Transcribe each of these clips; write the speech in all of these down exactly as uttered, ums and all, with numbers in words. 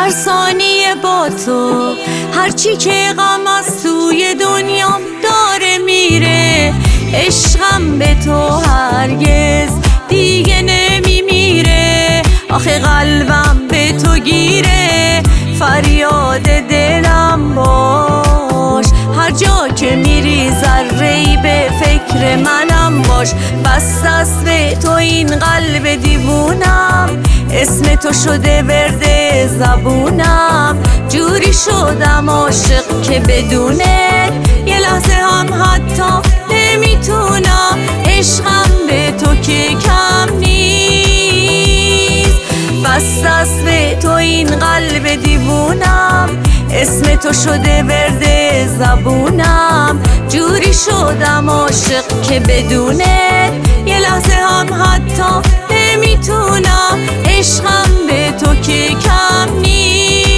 هر ثانیه با تو، هرچی که غم از توی دنیام داره میره. عشقم به تو هرگز دیگه نمیمیره. آخه قلبم به تو گیره، فریاد دلم باش. هر جا که میری ذره‌ای به فکر منم باش. بس است به تو این قلب دیوونم، اسم تو شده ورد زبونم. جوری شدم عاشق که بدونه یه لحظه هم حتی نمیتونم. عشقم به تو که کم نیست. بس است به تو این قلب دیوونم، اسم تو شده ورد زبونم. جوری شدم عاشق که بدونه یه لحظه هم حتی نمیتونم. عشقم به تو که کم نیست.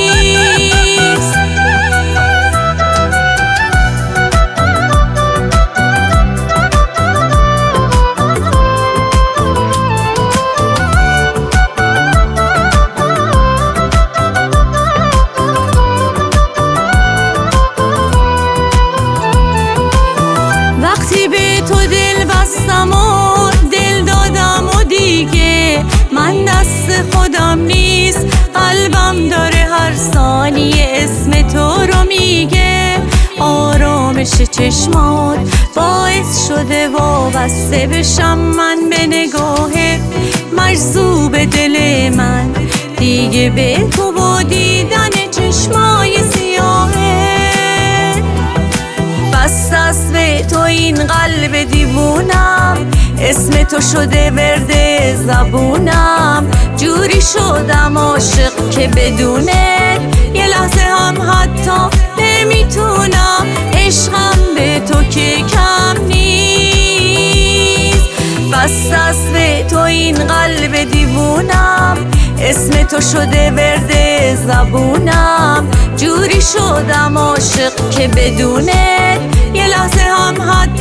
وقتی به تو دل بستم و دل دادم و دیگه من دست خودم نیست. قلبم داره هر ثانیه اسم تو رو میگه. آرامش چشمات باعث شده وابسته بشم من به نگاهت. مجذوب دل من دیگه به تو و دیدن چشمای سیاهت. بس است به تو این قلب دیوونم، اسم تو شده ورد زبونم. جوری شدم عاشق که بدونه یه لحظه هم حتی نمیتونم. عشقم به تو که کم نیست. بس است به تو این قلب دیوونم، اسم تو شده ورد زبونم. جوری شدم عاشق که بدونه یه لحظه هم حتی